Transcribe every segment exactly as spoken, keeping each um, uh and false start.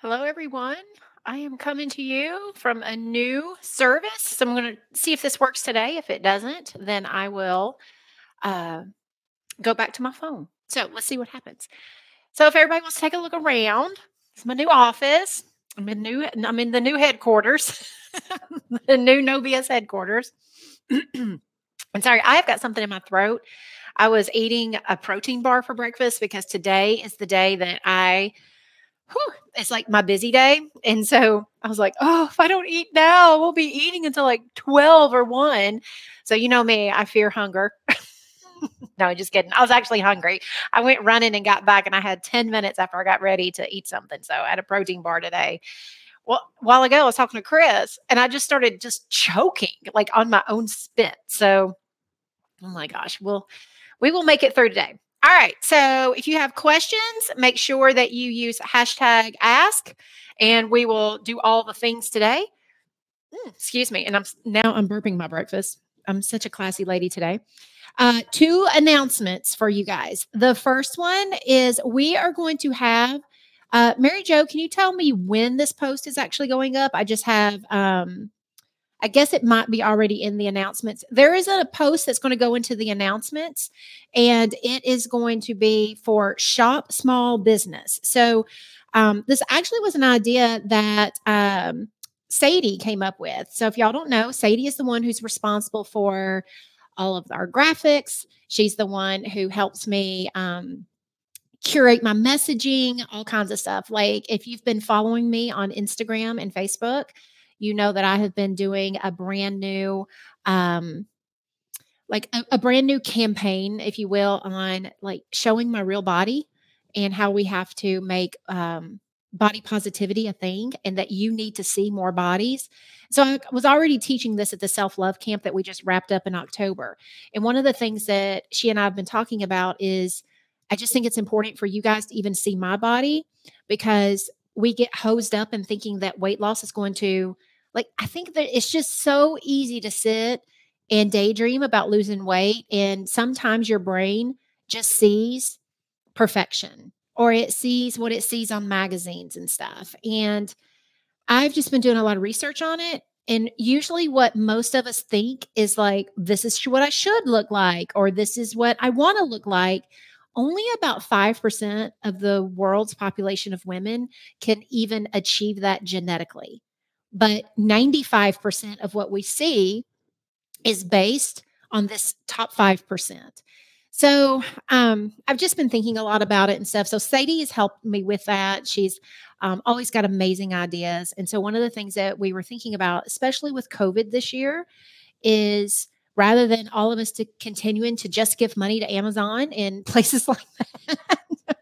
Hello, everyone. I am coming to you from a new service. So I'm going to see if this works today. If it doesn't, then I will uh, go back to my phone. So let's see what happens. So if everybody wants to take a look around, it's my new office. I'm in new. I'm in the new headquarters, the new No B S headquarters. I'm sorry, I've got something in my throat. I was eating a protein bar for breakfast because today is the day that I whew, it's like my busy day. And so I was like, oh, if I don't eat now, we'll be eating until like twelve or one. So, you know me, I fear hunger. No, just kidding. I was actually hungry. I went running and got back, and I had ten minutes after I got ready to eat something. So I had a protein bar today. Well, a while ago, I was talking to Chris, and I just started just choking like on my own spit. So, oh my gosh, well, we will make it through today. All right. So if you have questions, make sure that you use hashtag ask and we will do all the things today. Mm, excuse me. And I'm now I'm burping my breakfast. I'm such a classy lady today. Uh, two announcements for you guys. The first one is we are going to have uh, Mary Jo, can you tell me when this post is actually going up? I just have um, I guess it might be already in the announcements. There is a post that's going to go into the announcements, and it is going to be for Shop Small Business. So, um, this actually was an idea that um, Sadie came up with. So, if y'all don't know, Sadie is the one who's responsible for all of our graphics. She's the one who helps me. Um, curate my messaging, all kinds of stuff. Like if you've been following me on Instagram and Facebook, you know that I have been doing a brand new um like a, a brand new campaign, if you will, on like showing my real body and how we have to make um body positivity a thing and that you need to see more bodies. So I was already teaching this at the self-love camp that we just wrapped up in October. And one of the things that she and I have been talking about is I just think it's important for you guys to even see my body because we get hosed up in thinking that weight loss is going to like I think that it's just so easy to sit and daydream about losing weight. And sometimes your brain just sees perfection or it sees what it sees on magazines and stuff. And I've just been doing a lot of research on it. And usually, what most of us think is like, this is what I should look like, or this is what I want to look like. Only about five percent of the world's population of women can even achieve that genetically. But ninety-five percent of what we see is based on this top five percent. So um, I've just been thinking a lot about it and stuff. So Sadie has helped me with that. She's um, always got amazing ideas. And so one of the things that we were thinking about, especially with COVID this year, is rather than all of us to continuing to just give money to Amazon and places like that,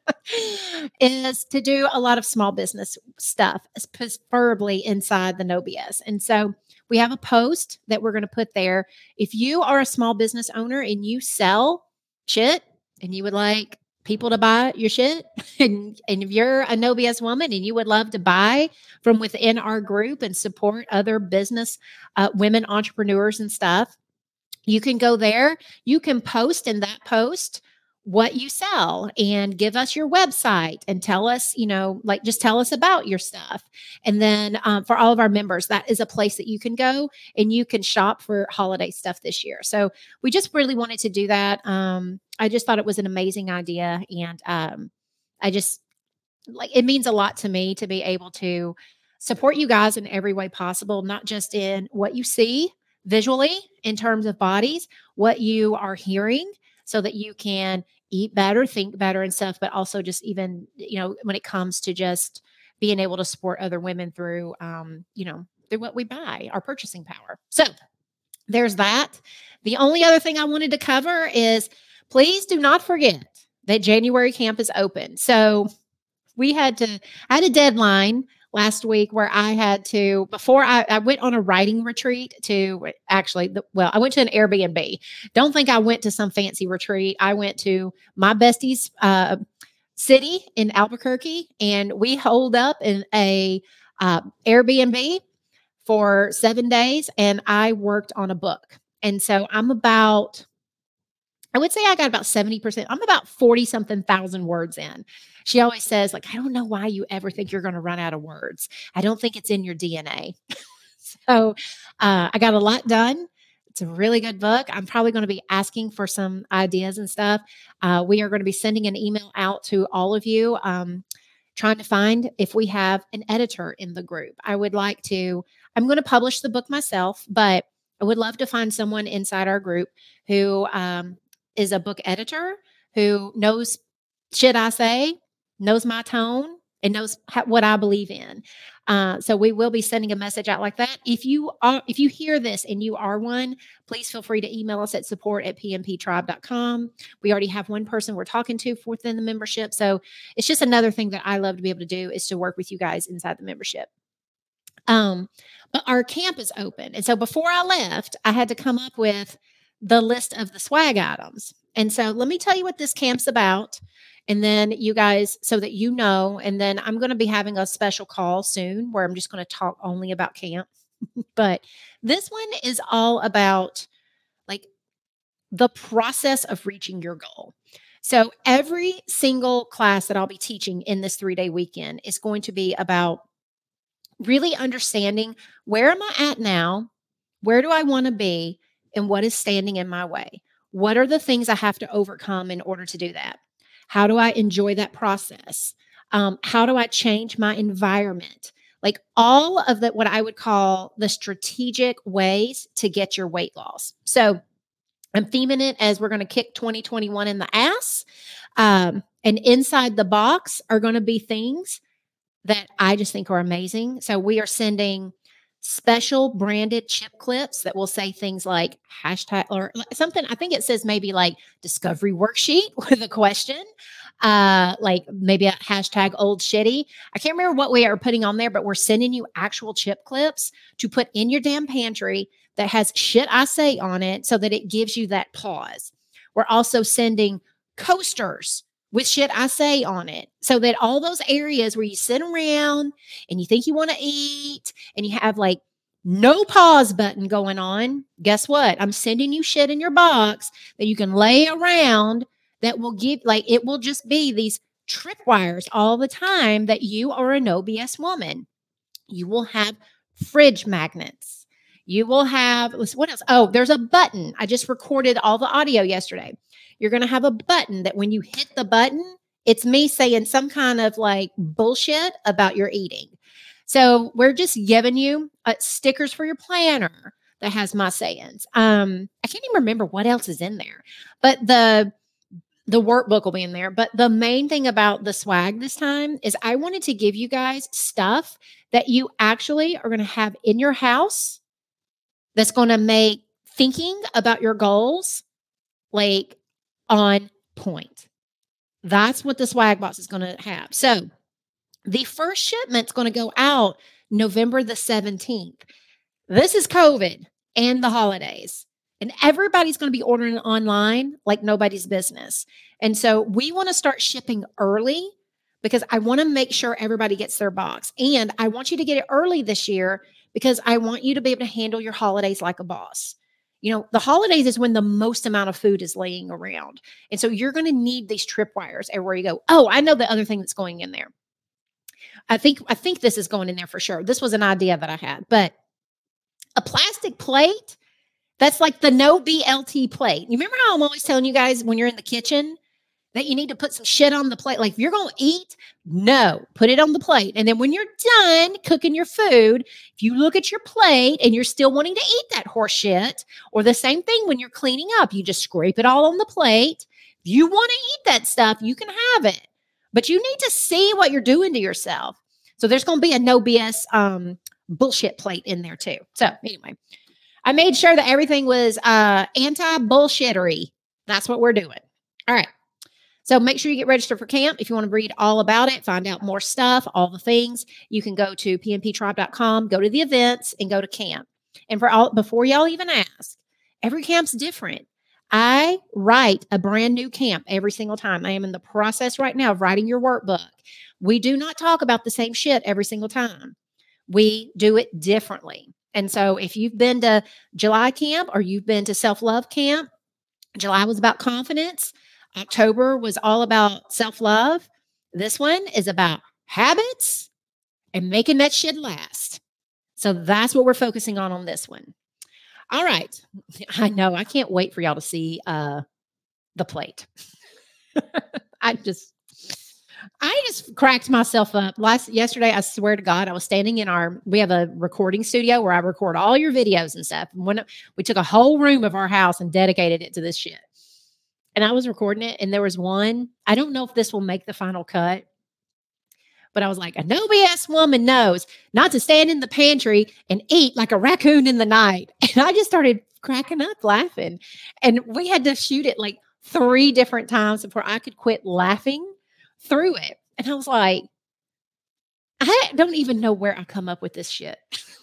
is to do a lot of small business stuff, preferably inside the No B S. And so we have a post that we're going to put there. If you are a small business owner and you sell shit and you would like people to buy your shit, and, and if you're a No B S woman and you would love to buy from within our group and support other business uh, women entrepreneurs and stuff, you can go there. You can post in that post what you sell and give us your website and tell us, you know, like just tell us about your stuff. And then um, for all of our members, that is a place that you can go and you can shop for holiday stuff this year. So we just really wanted to do that. Um, I just thought it was an amazing idea. And um, I just like it means a lot to me to be able to support you guys in every way possible, not just in what you see visually in terms of bodies, what you are hearing so that you can eat better, think better and stuff, but also just even, you know, when it comes to just being able to support other women through, um, you know, through what we buy, our purchasing power. So there's that. The only other thing I wanted to cover is please do not forget that January camp is open. So we had to, I had a deadline last week where I had to, before I, I went on a writing retreat to actually, the, well, I went to an Airbnb. Don't think I went to some fancy retreat. I went to my bestie's uh, city in Albuquerque, and we holed up in a uh, Airbnb for seven days, and I worked on a book. And so I'm about I would say I got about seventy percent. I'm about forty something thousand words in. She always says, like, I don't know why you ever think you're going to run out of words. I don't think it's in your D N A. So uh, I got a lot done. It's a really good book. I'm probably going to be asking for some ideas and stuff. Uh, we are going to be sending an email out to all of you, um, trying to find if we have an editor in the group. I would like to, I'm going to publish the book myself, but I would love to find someone inside our group who um, is a book editor, who knows, should I say, knows my tone and knows how, what I believe in. Uh, so we will be sending a message out like that. If you are, if you hear this and you are one, please feel free to email us at support at p m p tribe dot com. We already have one person we're talking to within the membership. So it's just another thing that I love to be able to do is to work with you guys inside the membership. Um, but our camp is open. And so before I left, I had to come up with the list of the swag items. And so let me tell you what this camp's about. And then you guys, so that you know, and then I'm going to be having a special call soon where I'm just going to talk only about camp. But this one is all about like the process of reaching your goal. So every single class that I'll be teaching in this three day weekend is going to be about really understanding where am I at now? Where do I want to be? And what is standing in my way? What are the things I have to overcome in order to do that? How do I enjoy that process? Um, how do I change my environment? Like all of the, what I would call the strategic ways to get your weight loss. So I'm theming it as we're going to kick twenty twenty-one in the ass. Um, and inside the box are going to be things that I just think are amazing. So we are sending special branded chip clips that will say things like hashtag or something. I think it says maybe like discovery worksheet with a question, uh, like maybe a hashtag old shitty. I can't remember what we are putting on there, but we're sending you actual chip clips to put in your damn pantry that has shit I say on it so that it gives you that pause. We're also sending coasters with shit I say on it so that all those areas where you sit around and you think you want to eat and you have like no pause button going on, guess what? I'm sending you shit in your box that you can lay around that will give, like, it will just be these tripwires all the time that you are a no B S woman. You will have fridge magnets. You will have, what else? Oh, there's a button. I just recorded all the audio yesterday. You're going to have a button that when you hit the button, it's me saying some kind of like bullshit about your eating. So we're just giving you uh, stickers for your planner that has my sayings. Um, I can't even remember what else is in there, but the the workbook will be in there. But the main thing about the swag this time is I wanted to give you guys stuff that you actually are going to have in your house that's going to make thinking about your goals like on point. That's what the swag box is going to have. So the first shipment's going to go out November the seventeenth. This is COVID and the holidays. And everybody's going to be ordering online like nobody's business. And so we want to start shipping early because I want to make sure everybody gets their box. And I want you to get it early this year because I want you to be able to handle your holidays like a boss. You know, the holidays is when the most amount of food is laying around. And so you're going to need these tripwires everywhere you go. Oh, I know the other thing that's going in there. I think I think this is going in there for sure. This was an idea that I had, but a plastic plate that's like the no B L T plate. You remember how I'm always telling you guys when you're in the kitchen that you need to put some shit on the plate? Like if you're going to eat, no, put it on the plate. And then when you're done cooking your food, if you look at your plate and you're still wanting to eat that horse shit, or the same thing when you're cleaning up, you just scrape it all on the plate. If you want to eat that stuff, you can have it. But you need to see what you're doing to yourself. So there's going to be a no B S um, bullshit plate in there too. So anyway, I made sure that everything was uh, anti-bullshittery. That's what we're doing. All right. So make sure you get registered for camp. If you want to read all about it, find out more stuff, all the things, you can go to p m p tribe dot com, go to the events, and go to camp. And for all, before y'all even ask, every camp's different. I write a brand new camp every single time. I am in the process right now of writing your workbook. We do not talk about the same shit every single time. We do it differently. And so if you've been to July camp or you've been to self-love camp, July was about confidence. October was all about self love. This one is about habits and making that shit last. So that's what we're focusing on on this one. All right. I know. I can't wait for y'all to see uh, the plate. I just I just cracked myself up. Last yesterday, I swear to God, I was standing in our we have a recording studio where I record all your videos and stuff. And when we took a whole room of our house and dedicated it to this shit. And I was recording it, and there was one. I don't know if this will make the final cut, but I was like, a no B S woman knows not to stand in the pantry and eat like a raccoon in the night. And I just started cracking up laughing. And we had to shoot it like three different times before I could quit laughing through it. And I was like, I don't even know where I come up with this shit.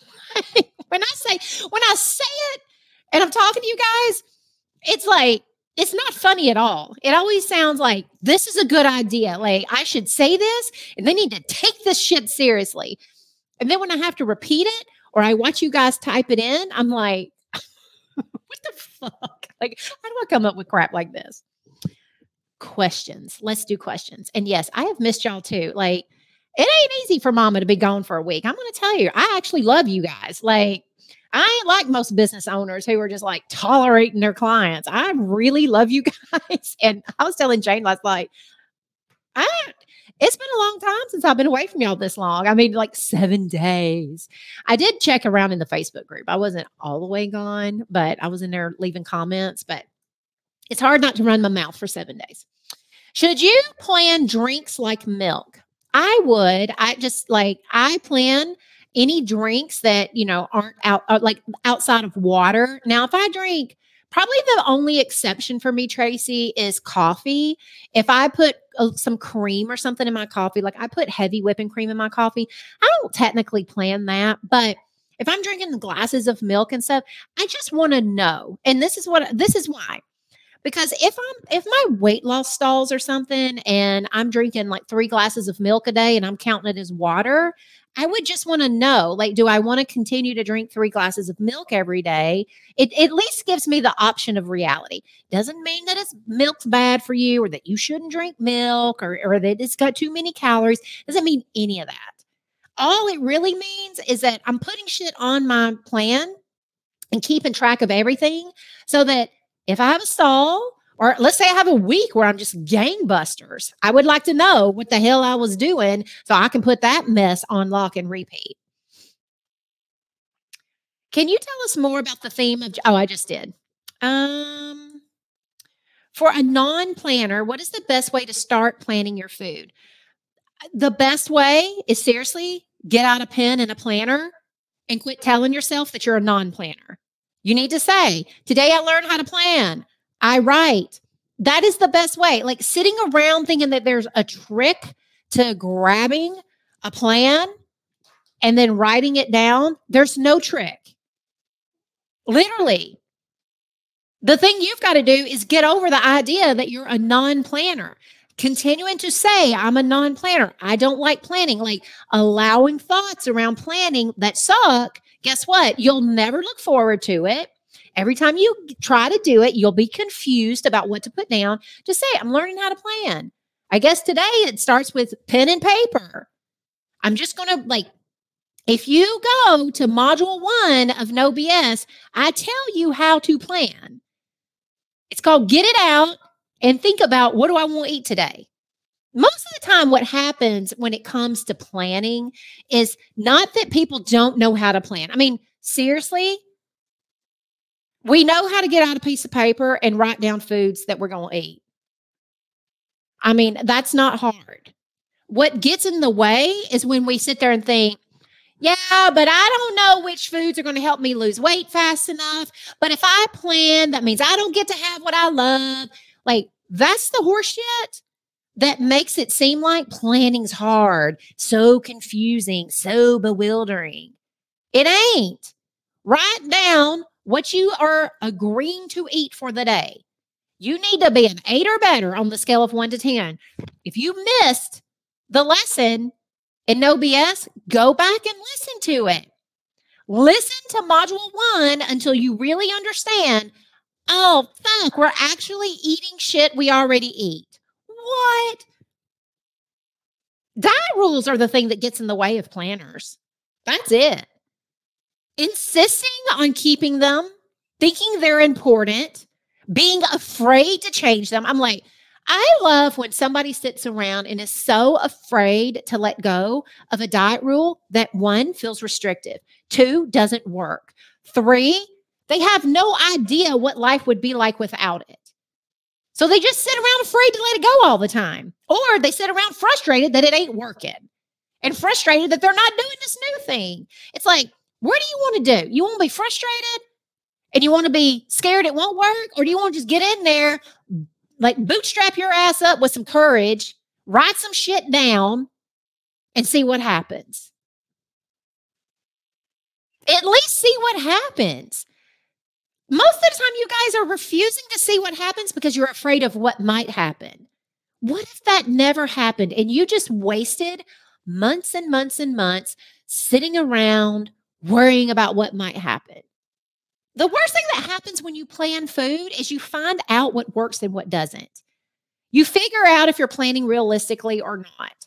when I say, when I say it and I'm talking to you guys, it's like, it's not funny at all. It always sounds like this is a good idea. Like I should say this and they need to take this shit seriously. And then when I have to repeat it or I watch you guys type it in, I'm like, what the fuck? Like, how do I come up with crap like this? Questions. Let's do questions. And yes, I have missed y'all too. Like, it ain't easy for mama to be gone for a week. I'm going to tell you, I actually love you guys. Like, I ain't like most business owners who are just like tolerating their clients. I really love you guys. And I was telling Jane last night, I, it's been a long time since I've been away from y'all this long. I mean, like seven days. I did check around in the Facebook group. I wasn't all the way gone, but I was in there leaving comments. But it's hard not to run my mouth for seven days. Should you plan drinks like milk? I would. I just like, I plan any drinks that, you know, aren't out uh, like outside of water. Now, if I drink, probably the only exception for me, Tracy, is coffee. If I put uh, some cream or something in my coffee, like I put heavy whipping cream in my coffee, I don't technically plan that, but if I'm drinking glasses of milk and stuff, I just want to know. And this is what, this is why. Because if I'm if my weight loss stalls or something and I'm drinking like three glasses of milk a day and I'm counting it as water, I would just want to know, like, do I want to continue to drink three glasses of milk every day? It, it at least gives me the option of reality. Doesn't mean that it's milk's bad for you or that you shouldn't drink milk or, or that it's got too many calories. Doesn't mean any of that. All it really means is that I'm putting shit on my plan and keeping track of everything so that if I have a stall, or let's say I have a week where I'm just gangbusters, I would like to know what the hell I was doing so I can put that mess on lock and repeat. Can you tell us more about the theme of, oh, I just did. Um, for a non-planner, what is the best way to start planning your food? The best way is seriously get out a pen and a planner and quit telling yourself that you're a non-planner. You need to say, today I learned how to plan. I write. That is the best way. Like sitting around thinking that there's a trick to grabbing a plan and then writing it down. There's no trick. Literally. The thing you've got to do is get over the idea that you're a non-planner. Continuing to say, I'm a non-planner. I don't like planning. Like allowing thoughts around planning that suck. Guess what? You'll never look forward to it. Every time you try to do it, you'll be confused about what to put down. Just say, I'm learning how to plan. I guess today it starts with pen and paper. I'm just going to like, if you go to module one of No B S, I tell you how to plan. It's called Get It Out and think about, what do I want to eat today? Most of the time, what happens when it comes to planning is not that people don't know how to plan. I mean, seriously, we know how to get out a piece of paper and write down foods that we're going to eat. I mean, that's not hard. What gets in the way is when we sit there and think, yeah, but I don't know which foods are going to help me lose weight fast enough. But if I plan, that means I don't get to have what I love. Like, that's the horse shit that makes it seem like planning's hard, so confusing, so bewildering. It ain't. Write down what you are agreeing to eat for the day. You need to be an eight or better on the scale of one to ten. If you missed the lesson in No B S, go back and listen to it. Listen to module one until you really understand, Oh, fuck, we're actually eating shit we already eat. What? Diet rules are the thing that gets in the way of planners. That's it. Insisting on keeping them, thinking they're important, being afraid to change them. I'm like, I love when somebody sits around and is so afraid to let go of a diet rule that one, feels restrictive, two, doesn't work, three, they have no idea what life would be like without it. So they just sit around afraid to let it go all the time. Or they sit around frustrated that it ain't working and frustrated that they're not doing this new thing. It's like, what do you want to do? You want to be frustrated and you want to be scared it won't work? Or do you want to just get in there, like bootstrap your ass up with some courage, write some shit down, and see what happens? At least see what happens. Most of the time, you guys are refusing to see what happens because you're afraid of what might happen. What if that never happened and you just wasted months and months and months sitting around worrying about what might happen? The worst thing that happens when you plan food is you find out what works and what doesn't. You figure out if you're planning realistically or not.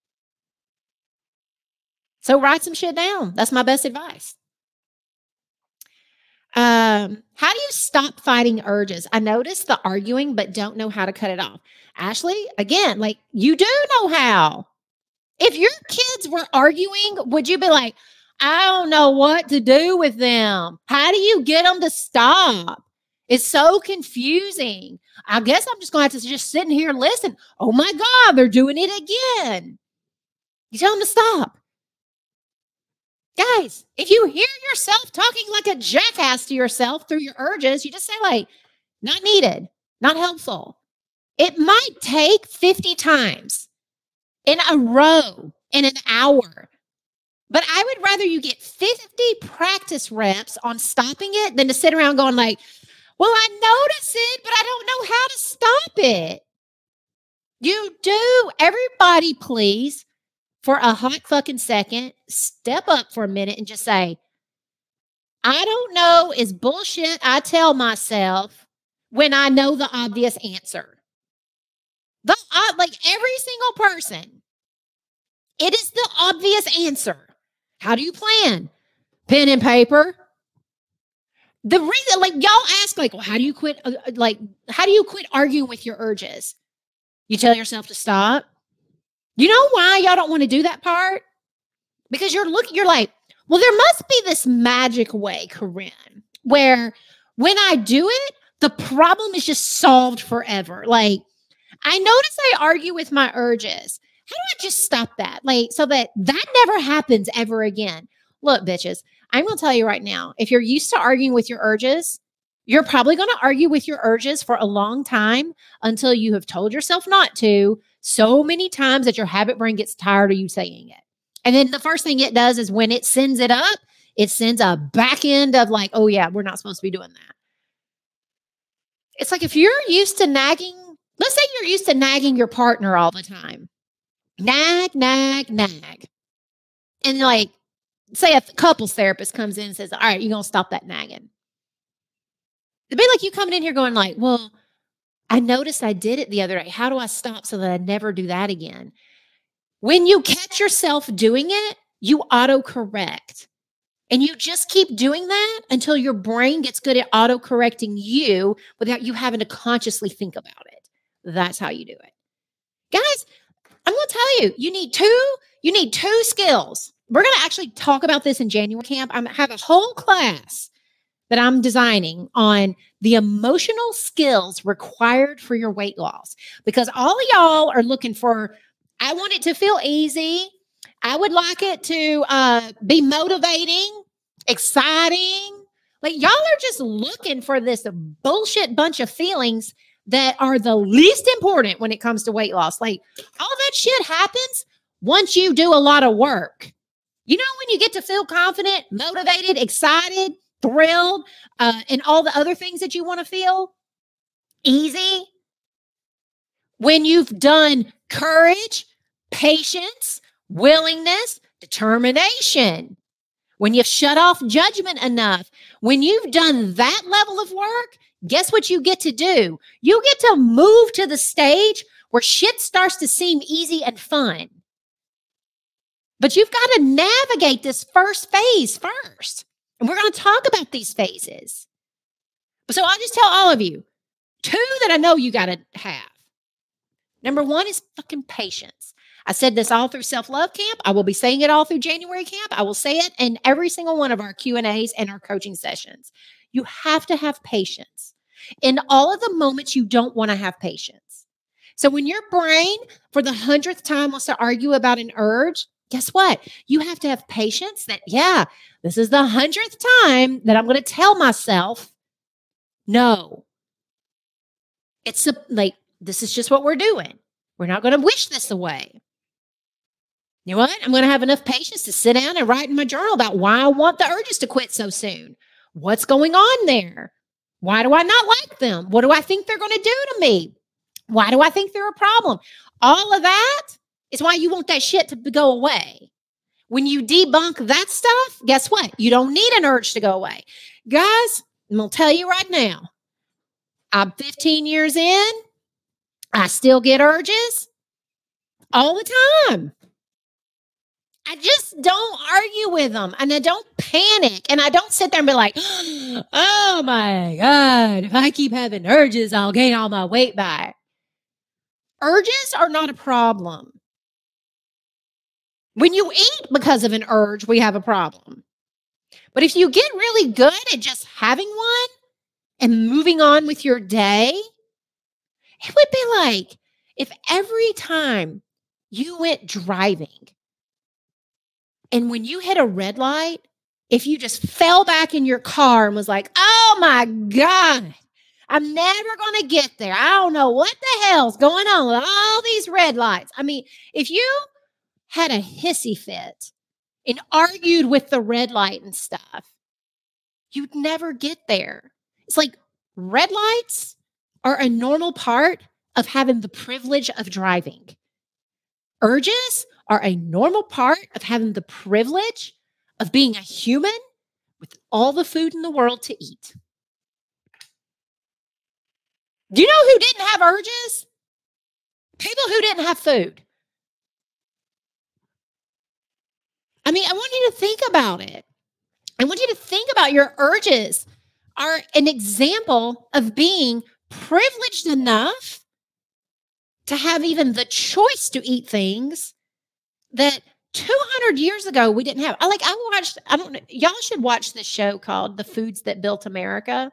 So write some shit down. That's my best advice. Um, how do you stop fighting urges? I notice the arguing, but don't know how to cut it off. Ashley, again, like you do know how. If your kids were arguing, would you be like, I don't know what to do with them? How do you get them to stop? It's so confusing. I guess I'm just going to have to just sit in here and listen. Oh my God, they're doing it again. You tell them to stop. Guys, if you hear yourself talking like a jackass to yourself through your urges, you just say like, not needed, not helpful. It might take fifty times in a row in an hour. But I would rather you get fifty practice reps on stopping it than to sit around going like, well, I notice it, but I don't know how to stop it. You do. Everybody, please, for a hot fucking second, step up for a minute and just say, I don't know is bullshit I tell myself when I know the obvious answer. The, uh, like every single person, it is the obvious answer. How do you plan? Pen and paper. The reason, like y'all ask, like, well, how do you quit? Uh, like, how do you quit arguing with your urges? You tell yourself to stop. You know why y'all don't want to do that part? Because you're looking, you're like, well, there must be this magic way, Corinne, where when I do it, the problem is just solved forever. Like, I notice I argue with my urges. How do I just stop that? Like, so that that never happens ever again. Look, bitches, I'm going to tell you right now, if you're used to arguing with your urges, you're probably going to argue with your urges for a long time until you have told yourself not to so many times that your habit brain gets tired of you saying it. And then the first thing it does is when it sends it up, it sends a back end of like, oh yeah, we're not supposed to be doing that. It's like if you're used to nagging, let's say you're used to nagging your partner all the time. Nag, nag, nag. And like, say a couples therapist comes in and says, all right, you're going to stop that nagging. It'd be like you coming in here going like, well, I noticed I did it the other day. How do I stop so that I never do that again? When you catch yourself doing it, you auto-correct. And you just keep doing that until your brain gets good at auto-correcting you without you having to consciously think about it. That's how you do it. Guys, I'm going to tell you, you need two, you need two skills. We're going to actually talk about this in January camp. I have a whole class that I'm designing on the emotional skills required for your weight loss. Because all of y'all are looking for, I want it to feel easy. I would like it to uh, be motivating, exciting. Like y'all are just looking for this bullshit bunch of feelings that are the least important when it comes to weight loss. Like all that shit happens once you do a lot of work. You know, when you get to feel confident, motivated, excited, thrilled, uh, and all the other things that you want to feel easy. When you've done courage, patience, willingness, determination. When you've shut off judgment enough. When you've done that level of work, guess what you get to do? You get to move to the stage where shit starts to seem easy and fun. But you've got to navigate this first phase first. And we're going to talk about these phases. So I'll just tell all of you, two that I know you got to have. Number one is fucking patience. I said this all through self-love camp. I will be saying it all through January camp. I will say it in every single one of our Q and A's and our coaching sessions. You have to have patience in all of the moments you don't want to have patience. So when your brain for the hundredth time wants to argue about an urge, guess what? You have to have patience that, yeah, this is the hundredth time that I'm going to tell myself, no. It's a, like, this is just what we're doing. We're not going to wish this away. You know what? I'm going to have enough patience to sit down and write in my journal about why I want the urges to quit so soon. What's going on there? Why do I not like them? What do I think they're going to do to me? Why do I think they're a problem? All of that is why you want that shit to go away. When you debunk that stuff, guess what? You don't need an urge to go away. Guys, I'm going to tell you right now, I'm fifteen years in. I still get urges all the time. I just don't argue with them, and I don't panic, and I don't sit there and be like, oh my God, if I keep having urges, I'll gain all my weight back. Urges are not a problem. When you eat because of an urge, we have a problem. But if you get really good at just having one and moving on with your day, it would be like if every time you went driving and when you hit a red light, if you just fell back in your car and was like, oh my God, I'm never going to get there. I don't know what the hell's going on with all these red lights. I mean, if you had a hissy fit and argued with the red light and stuff, you'd never get there. It's like red lights are a normal part of having the privilege of driving. Urges are a normal part of having the privilege of being a human with all the food in the world to eat. Do you know who didn't have urges? People who didn't have food. I mean, I want you to think about it. I want you to think about your urges are an example of being privileged enough to have even the choice to eat things that two hundred years ago we didn't have. I like, I watched, I don't know, y'all should watch this show called The Foods That Built America.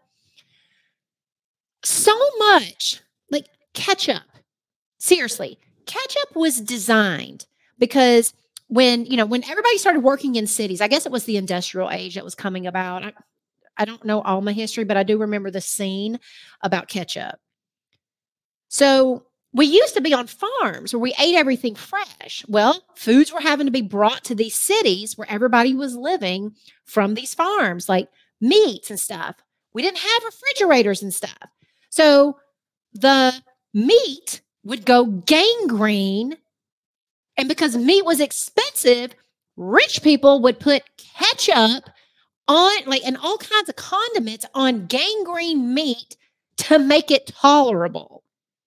So much, like ketchup. Seriously, ketchup was designed because when, you know, when everybody started working in cities, I guess it was the industrial age that was coming about. I, I don't know all my history, but I do remember the scene about ketchup. So we used to be on farms where we ate everything fresh. Well, foods were having to be brought to these cities where everybody was living from these farms, like meats and stuff. We didn't have refrigerators and stuff. So the meat would go gangrene. And because meat was expensive, rich people would put ketchup on, like, and all kinds of condiments on gangrene meat to make it tolerable.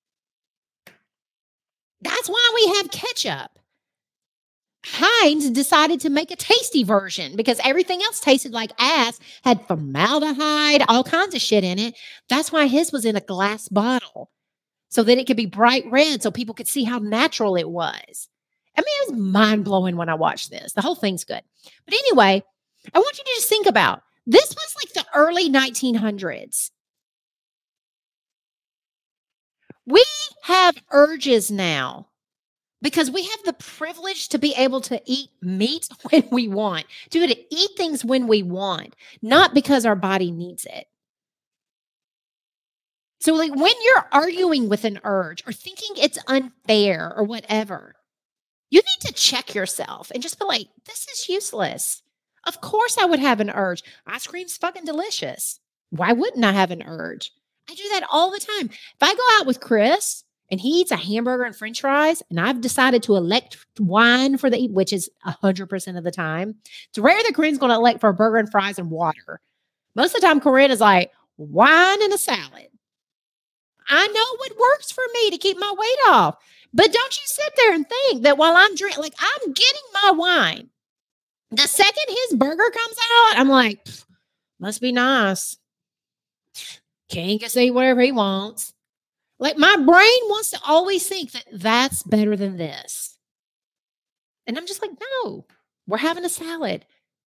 That's why we have ketchup. Heinz decided to make a tasty version because everything else tasted like ass, had formaldehyde, all kinds of shit in it. That's why his was in a glass bottle so that it could be bright red so people could see how natural it was. I mean, it was mind-blowing when I watched this. The whole thing's good. But anyway, I want you to just think about, this was like the early nineteen hundreds. We have urges now because we have the privilege to be able to eat meat when we want, to be able to eat things when we want, not because our body needs it. So like when you're arguing with an urge or thinking it's unfair or whatever, you need to check yourself and just be like, this is useless. Of course I would have an urge. Ice cream's fucking delicious. Why wouldn't I have an urge? I do that all the time. If I go out with Chris and he eats a hamburger and french fries and I've decided to elect wine for the, which is one hundred percent of the time, it's rare that Corinne's going to elect for a burger and fries and water. Most of the time, Corinne is like, wine and a salad. I know what works for me to keep my weight off. But don't you sit there and think that while I'm drinking, like I'm getting my wine. The second his burger comes out, I'm like, must be nice. King can say whatever he wants. Like my brain wants to always think that that's better than this. And I'm just like, no, we're having a salad.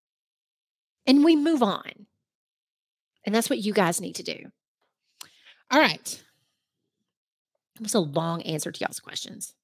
And we move on. And that's what you guys need to do. All right. It was a long answer to y'all's questions.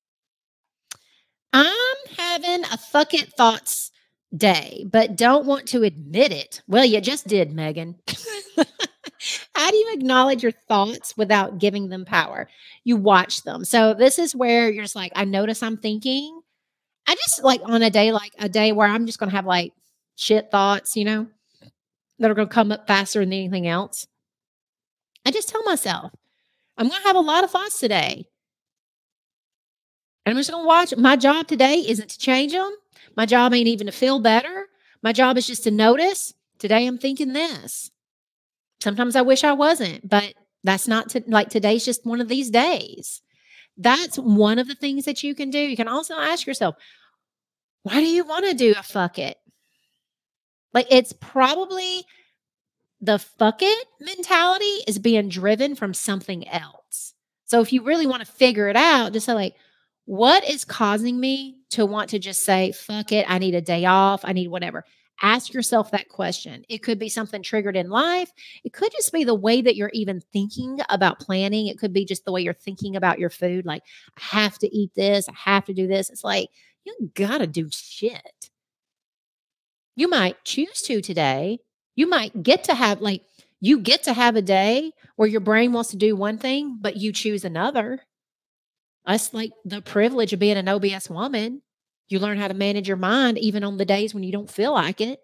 I'm having a fuck it thoughts day, but don't want to admit it. Well, you just did, Megan. How do you acknowledge your thoughts without giving them power? You watch them. So this is where you're just like, I notice I'm thinking. I just like on a day like a day where I'm just going to have like shit thoughts, you know, that are going to come up faster than anything else. I just tell myself, I'm going to have a lot of thoughts today. And I'm just going to watch. My job today isn't to change them. My job ain't even to feel better. My job is just to notice. Today I'm thinking this. Sometimes I wish I wasn't, but that's not to, like today's just one of these days. That's one of the things that you can do. You can also ask yourself, why do you want to do a fuck it? Like it's probably the fuck it mentality is being driven from something else. So if you really want to figure it out, just say like, what is causing me to want to just say, fuck it, I need a day off, I need whatever. Ask yourself that question. It could be something triggered in life. It could just be the way that you're even thinking about planning. It could be just the way you're thinking about your food. Like, I have to eat this. I have to do this. It's like, you got to do shit. You might choose to today. You might get to have, like, you get to have a day where your brain wants to do one thing, but you choose another. That's like the privilege of being an O B S woman. You learn how to manage your mind even on the days when you don't feel like it.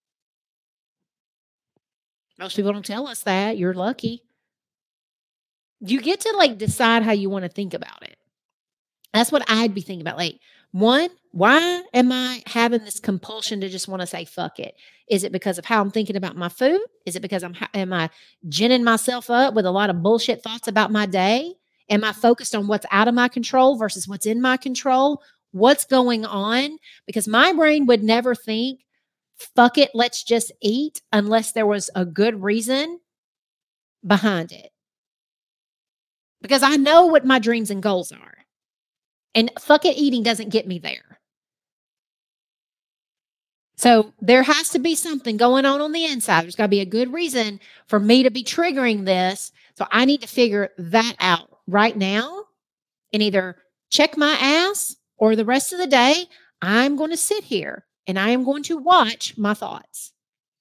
Most people don't tell us that. You're lucky. You get to like decide how you want to think about it. That's what I'd be thinking about. Like, one, why am I having this compulsion to just want to say fuck it? Is it because of how I'm thinking about my food? Is it because I'm am I ginning myself up with a lot of bullshit thoughts about my day? Am I focused on what's out of my control versus what's in my control? What's going on? Because my brain would never think, fuck it, let's just eat unless there was a good reason behind it. Because I know what my dreams and goals are. And fuck it eating doesn't get me there. So there has to be something going on on the inside. There's got to be a good reason for me to be triggering this. So I need to figure that out right now and either check my ass or the rest of the day, I'm going to sit here and I am going to watch my thoughts.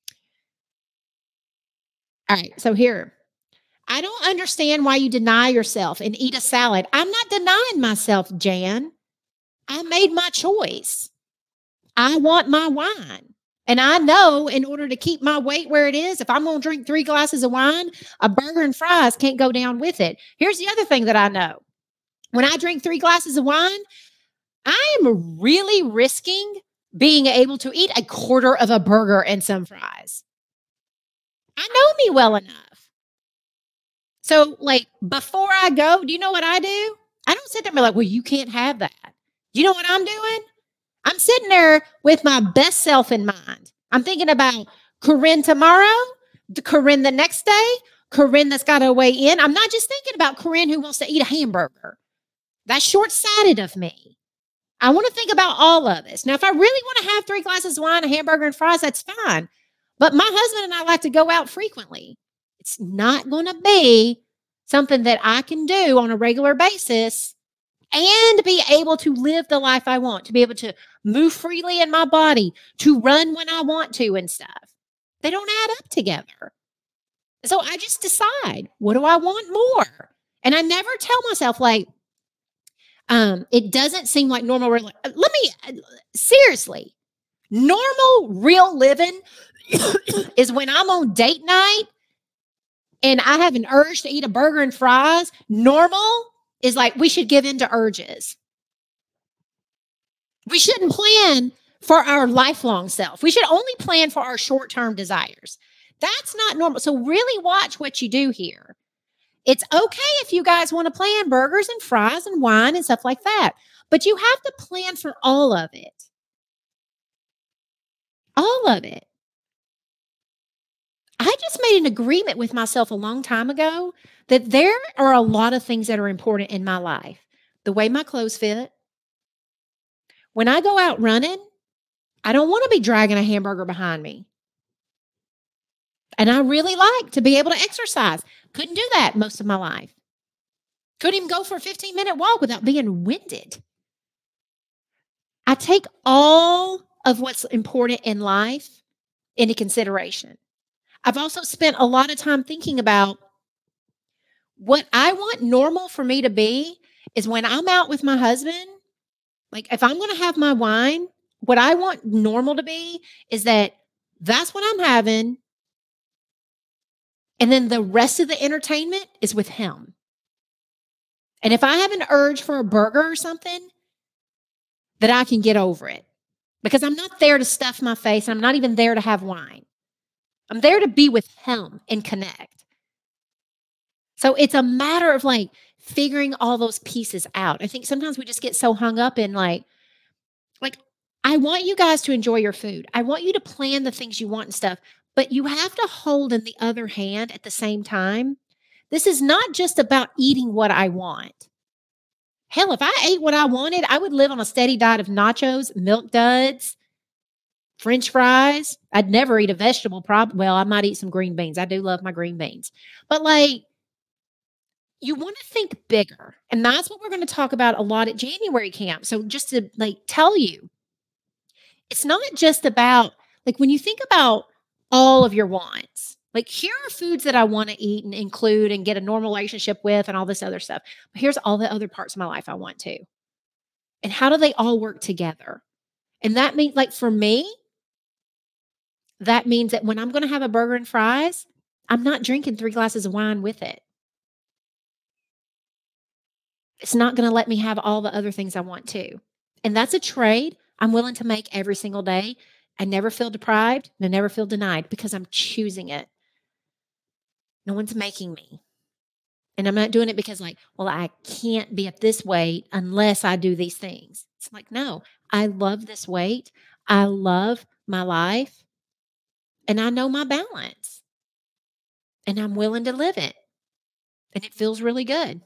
All right. So here, I don't understand why you deny yourself and eat a salad. I'm not denying myself, Jan. I made my choice. I want my wine. And I know in order to keep my weight where it is, if I'm going to drink three glasses of wine, a burger and fries can't go down with it. Here's the other thing that I know. When I drink three glasses of wine, I am really risking being able to eat a quarter of a burger and some fries. I know me well enough. So, like, before I go, do you know what I do? I don't sit there and be like, well, you can't have that. You know what I'm doing? I'm sitting there with my best self in mind. I'm thinking about Corinne tomorrow, Corinne the next day, Corinne that's got to weigh in. I'm not just thinking about Corinne who wants to eat a hamburger. That's short-sighted of me. I want to think about all of this. Now, if I really want to have three glasses of wine, a hamburger, and fries, that's fine. But my husband and I like to go out frequently. It's not going to be something that I can do on a regular basis and be able to live the life I want, to be able to move freely in my body, to run when I want to and stuff. They don't add up together. So I just decide, what do I want more? And I never tell myself, like, um, it doesn't seem like normal. Let me, seriously, normal real living is when I'm on date night and I have an urge to eat a burger and fries. Normal is like, we should give in to urges. We shouldn't plan for our lifelong self. We should only plan for our short-term desires. That's not normal. So really watch what you do here. It's okay if you guys want to plan burgers and fries and wine and stuff like that, but you have to plan for all of it. All of it. I just made an agreement with myself a long time ago that there are a lot of things that are important in my life. The way my clothes fit. When I go out running, I don't want to be dragging a hamburger behind me. And I really like to be able to exercise. Couldn't do that most of my life. Couldn't even go for a fifteen minute walk without being winded. I take all of what's important in life into consideration. I've also spent a lot of time thinking about what I want normal for me to be is when I'm out with my husband, like if I'm going to have my wine, what I want normal to be is that that's what I'm having. And then the rest of the entertainment is with him. And if I have an urge for a burger or something, that I can get over it. Because I'm not there to stuff my face. And I'm not even there to have wine. I'm there to be with him and connect. So it's a matter of like figuring all those pieces out. I think sometimes we just get so hung up in like, like, I want you guys to enjoy your food. I want you to plan the things you want and stuff. But you have to hold in the other hand at the same time. This is not just about eating what I want. Hell, if I ate what I wanted, I would live on a steady diet of nachos, milk duds, French fries. I'd never eat a vegetable. Prob- well, I might eat some green beans. I do love my green beans. But like, you want to think bigger. And that's what we're going to talk about a lot at January camp. So just to like tell you, it's not just about, like when you think about all of your wants, like here are foods that I want to eat and include and get a normal relationship with and all this other stuff. But here's all the other parts of my life I want to. And how do they all work together? And that means, like for me, that means that when I'm going to have a burger and fries, I'm not drinking three glasses of wine with it. It's not going to let me have all the other things I want to. And that's a trade I'm willing to make every single day. I never feel deprived and I never feel denied because I'm choosing it. No one's making me. And I'm not doing it because like, well, I can't be at this weight unless I do these things. It's like, no, I love this weight. I love my life. And I know my balance. And I'm willing to live it. And it feels really good.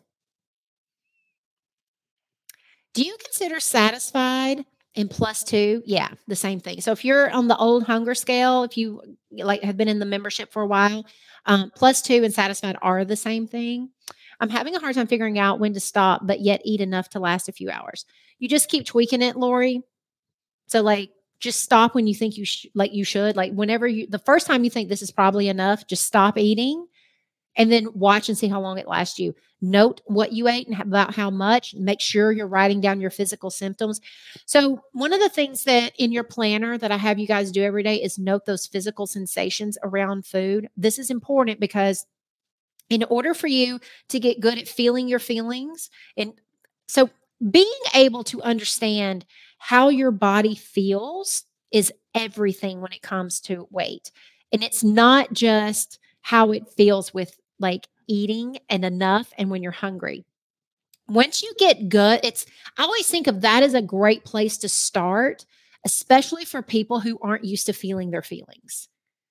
Do you consider satisfied and plus two? Yeah, the same thing. So if you're on the old hunger scale, if you like have been in the membership for a while, um, plus two and satisfied are the same thing. I'm having a hard time figuring out when to stop, but yet eat enough to last a few hours. You just keep tweaking it, Lori. So like, just stop when you think you sh- like you should. Like whenever you, the first time you think this is probably enough, just stop eating. And then watch and see how long it lasts you. Note what you ate and about how much. Make sure you're writing down your physical symptoms. So one of the things that in your planner that I have you guys do every day is note those physical sensations around food. This is important because in order for you to get good at feeling your feelings, and so being able to understand how your body feels is everything when it comes to weight. And it's not just how it feels with like eating and enough and when you're hungry. Once you get good, it's I always think of that as a great place to start, especially for people who aren't used to feeling their feelings.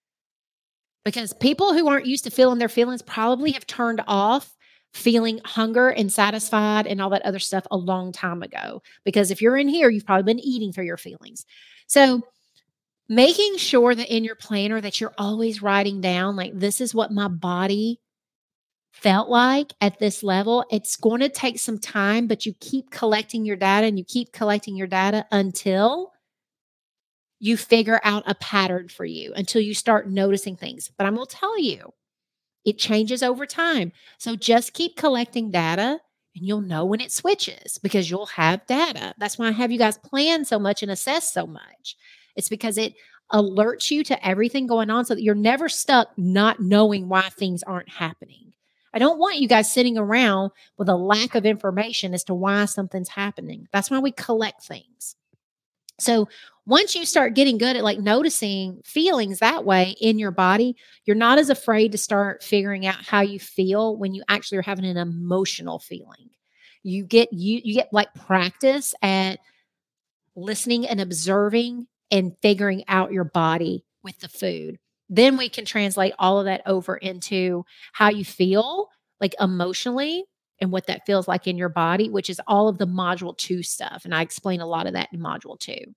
Because people who aren't used to feeling their feelings probably have turned off feeling hunger and satisfied and all that other stuff a long time ago. Because if you're in here, you've probably been eating for your feelings. So making sure that in your planner that you're always writing down, like, this is what my body felt like at this level. It's going to take some time, but you keep collecting your data and you keep collecting your data until you figure out a pattern for you, until you start noticing things. But I'm going to tell you, it changes over time. So just keep collecting data and you'll know when it switches because you'll have data. That's why I have you guys plan so much and assess so much. It's because it alerts you to everything going on so that you're never stuck not knowing why things aren't happening. I don't want you guys sitting around with a lack of information as to why something's happening. That's why we collect things. So once you start getting good at like noticing feelings that way in your body, you're not as afraid to start figuring out how you feel when you actually are having an emotional feeling. You get you you get like practice at listening and observing and figuring out your body with the food. Then we can translate all of that over into how you feel, like emotionally, and what that feels like in your body, which is all of the module two stuff. And I explain a lot of that in module two.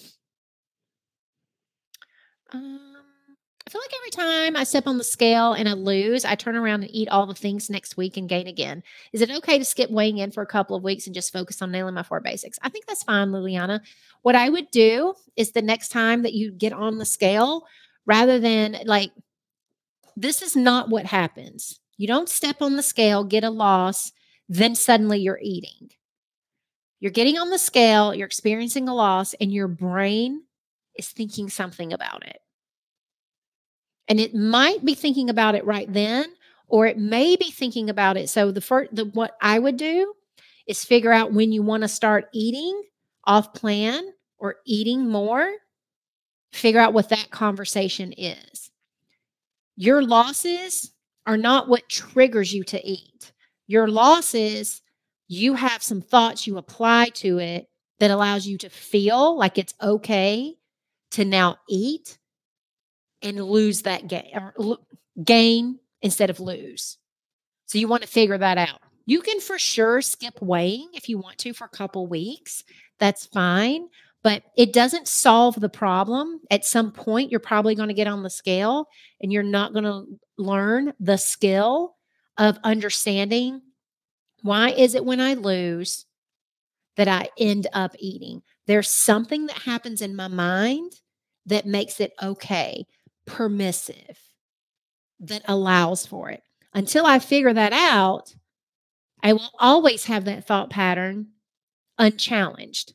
Um, I feel like every time I step on the scale and I lose, I turn around and eat all the things next week and gain again. Is it okay to skip weighing in for a couple of weeks and just focus on nailing my four basics? I think that's fine, Liliana. What I would do is the next time that you get on the scale, rather than like, this is not what happens. You don't step on the scale, get a loss, then suddenly you're eating. You're getting on the scale, you're experiencing a loss, and your brain is thinking something about it. And it might be thinking about it right then, or it may be thinking about it. So the first, the what I would do is figure out when you want to start eating off plan or eating more. Figure out what that conversation is. Your losses are not what triggers you to eat. Your losses, you have some thoughts you apply to it that allows you to feel like it's okay to now eat and lose that gain, or l- gain instead of lose. So you want to figure that out. You can for sure skip weighing if you want to for a couple weeks. That's fine, but it doesn't solve the problem. At some point, you're probably going to get on the scale and you're not going to learn the skill of understanding why is it when I lose that I end up eating. There's something that happens in my mind that makes it okay, permissive, that allows for it. Until I figure that out, I will always have that thought pattern unchallenged.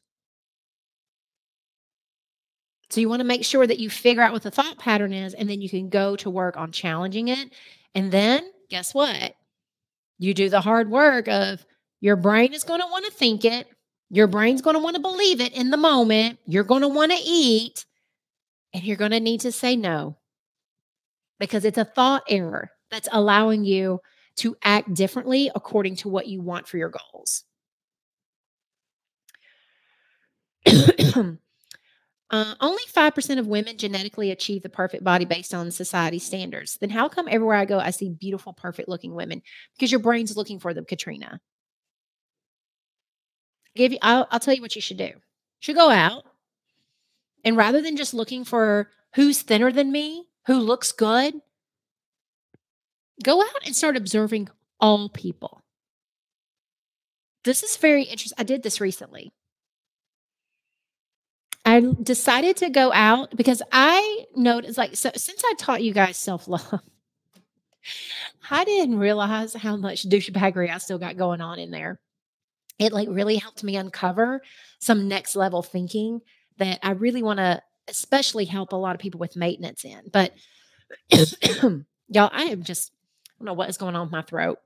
So you want to make sure that you figure out what the thought pattern is, and then you can go to work on challenging it. And then guess what? You do the hard work of your brain is going to want to think it. Your brain's going to want to believe it in the moment. You're going to want to eat, and you're going to need to say no because it's a thought error that's allowing you to act differently according to what you want for your goals. Uh, only five percent of women genetically achieve the perfect body based on society standards. Then how come everywhere I go, I see beautiful, perfect looking women? Because your brain's looking for them, Katrina. Give you, I'll, I'll tell you what you should do. You should go out, and rather than just looking for who's thinner than me, who looks good, go out and start observing all people. This is very interesting. I did this recently. I decided to go out because I noticed, like, so since I taught you guys self love, I didn't realize how much douchebaggery I still got going on in there. It like really helped me uncover some next level thinking that I really want to especially help a lot of people with maintenance in. But y'all, I am just, I don't know what is going on with my throat.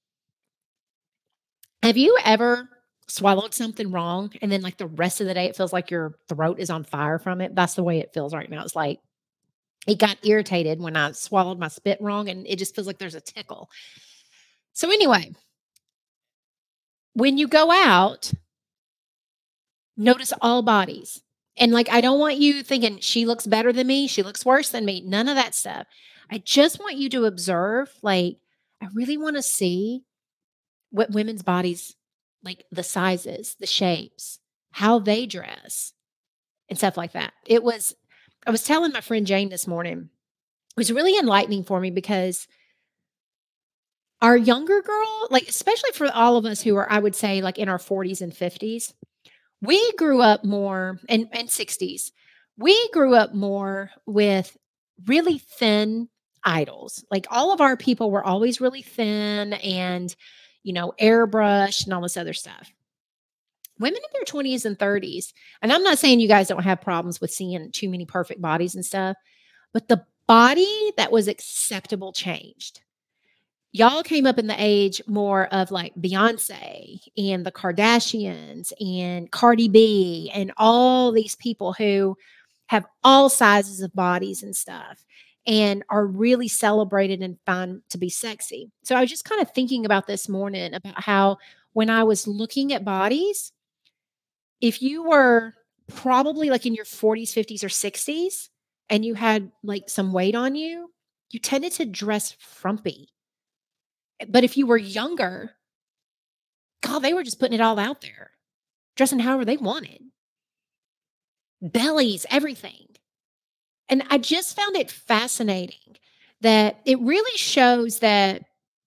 Have you ever swallowed something wrong and then like the rest of the day it feels like your throat is on fire from it? That's the way it feels right now. It's like it got irritated when I swallowed my spit wrong and it just feels like there's a tickle. So anyway, when you go out, notice all bodies. And like, I don't want you thinking she looks better than me, she looks worse than me, none of that stuff. I just want you to observe, like, I really want to see what women's bodies, like the sizes, the shapes, how they dress, and stuff like that. It was, I was telling my friend Jane this morning, it was really enlightening for me because our younger girl, like, especially for all of us who are, I would say, like in our forties and fifties, we grew up more, and, and sixties, we grew up more with really thin idols. Like all of our people were always really thin and, you know, airbrushed and all this other stuff. Women in their twenties and thirties, and I'm not saying you guys don't have problems with seeing too many perfect bodies and stuff, but the body that was acceptable changed. y'all came up in the age more of like Beyonce and the Kardashians and Cardi B and all these people who have all sizes of bodies and stuff and are really celebrated and found to be sexy. So I was just kind of thinking about this morning about how when I was looking at bodies, if you were probably like in your forties, fifties, or sixties and you had like some weight on you, you tended to dress frumpy. But if you were younger, God, they were just putting it all out there, dressing however they wanted, bellies, everything. And I just found it fascinating that it really shows that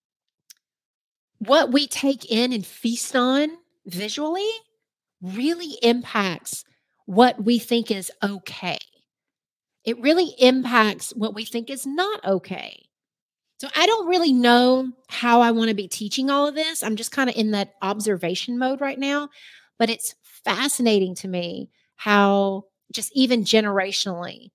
what we take in and feast on visually really impacts what we think is okay. It really impacts what we think is not okay. So I don't really know how I want to be teaching all of this. I'm just kind of in that observation mode right now, but it's fascinating to me how just even generationally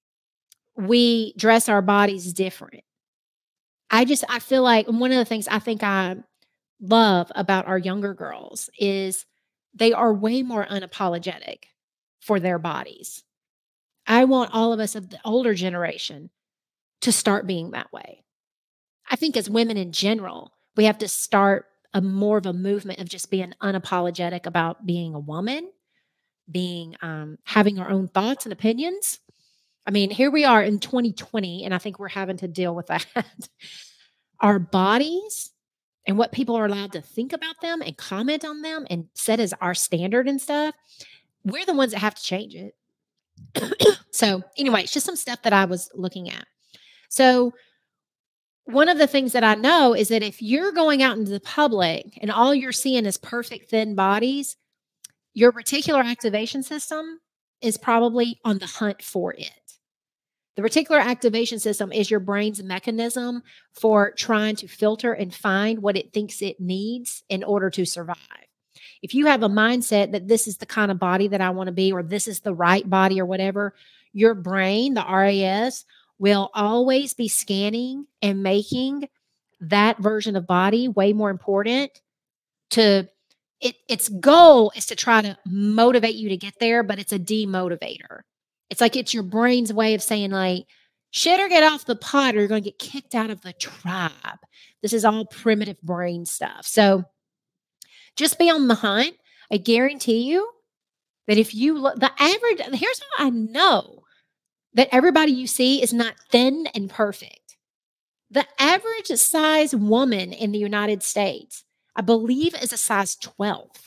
we dress our bodies different. I just I feel like one of the things I think I love about our younger girls is they are way more unapologetic for their bodies. I want all of us of the older generation to start being that way. I think as women in general, we have to start a more of a movement of just being unapologetic about being a woman, being um, having our own thoughts and opinions. I mean, here we are in twenty twenty, and I think we're having to deal with that. Our bodies and what people are allowed to think about them and comment on them and set as our standard and stuff, we're the ones that have to change it. So, anyway, it's just some stuff that I was looking at. So, one of the things that I know is that if you're going out into the public and all you're seeing is perfect thin bodies, your reticular activation system is probably on the hunt for it. The reticular activation system is your brain's mechanism for trying to filter and find what it thinks it needs in order to survive. If you have a mindset that this is the kind of body that I want to be, or this is the right body, or whatever, your brain, the R A S, will always be scanning and making that version of body way more important to it. Its goal is to try to motivate you to get there, but it's a demotivator. It's like it's your brain's way of saying, like, shit or get off the pot or you're going to get kicked out of the tribe. This is all primitive brain stuff. So just be on the hunt. I guarantee you that if you look, the average, here's how I know that everybody you see is not thin and perfect. The average size woman in the United States, I believe, is a size twelve.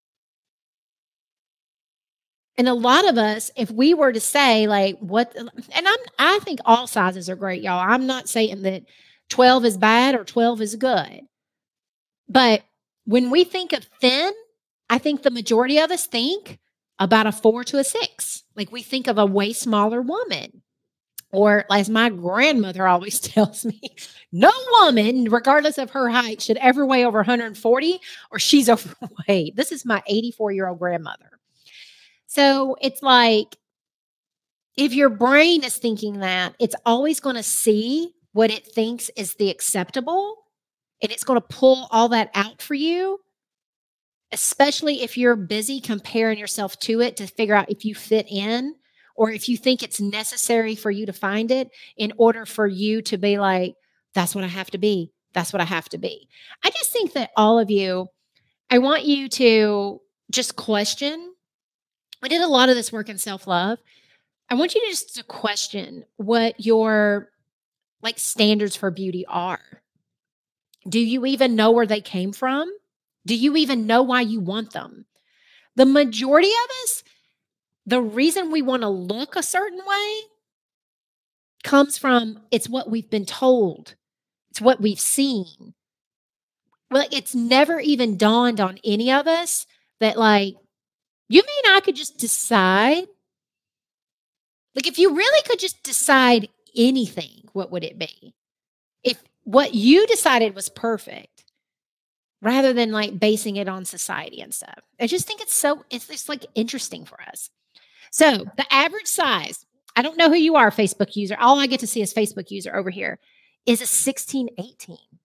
And a lot of us, if we were to say, like, what, and I'm, I think all sizes are great, y'all. I'm not saying that twelve is bad or twelve is good. But when we think of thin, I think the majority of us think about a four to a six. Like we think of a way smaller woman. Or as my grandmother always tells me, no woman, regardless of her height, should ever weigh over one hundred forty or she's overweight. This is my eighty-four-year-old grandmother. So it's like, if your brain is thinking that, it's always going to see what it thinks is the acceptable, and it's going to pull all that out for you, especially if you're busy comparing yourself to it to figure out if you fit in or if you think it's necessary for you to find it in order for you to be like, that's what I have to be. That's what I have to be. I just think that all of you, I want you to just question. We did a lot of this work in self-love. I want you to just to question what your like standards for beauty are. Do you even know where they came from? Do you even know why you want them? The majority of us, the reason we want to look a certain way comes from it's what we've been told. It's what we've seen. Well, it's never even dawned on any of us that, like, you mean I could just decide? Like, if you really could just decide anything, what would it be? If what you decided was perfect, rather than like basing it on society and stuff. I just think it's so, it's just like interesting for us. So the average size, I don't know who you are, Facebook user. All I get to see is Facebook user over here, is a sixteen, eighteen.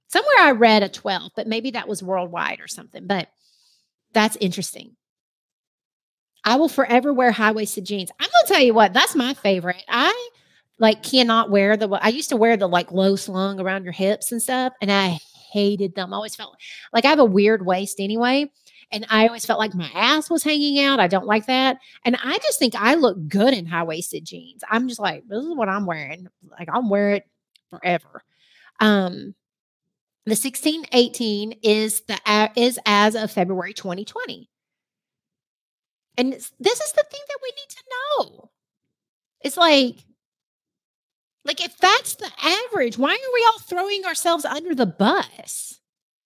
Somewhere I read a twelve, but maybe that was worldwide or something, but that's interesting. I will forever wear high-waisted jeans. I'm gonna tell you what, that's my favorite. I, like, cannot wear the I used to wear the, like, low slung around your hips and stuff, and I hated them. I always felt like I have a weird waist anyway, and I always felt like my ass was hanging out. I don't like that, and I just think I look good in high-waisted jeans. I'm just like, "This is what I'm wearing." Like, I'll wear it forever. Um, the sixteen eighteen is the a is as of February twenty twenty. And this this is the thing that we need to know. It's like like, if that's the average, why are we all throwing ourselves under the bus?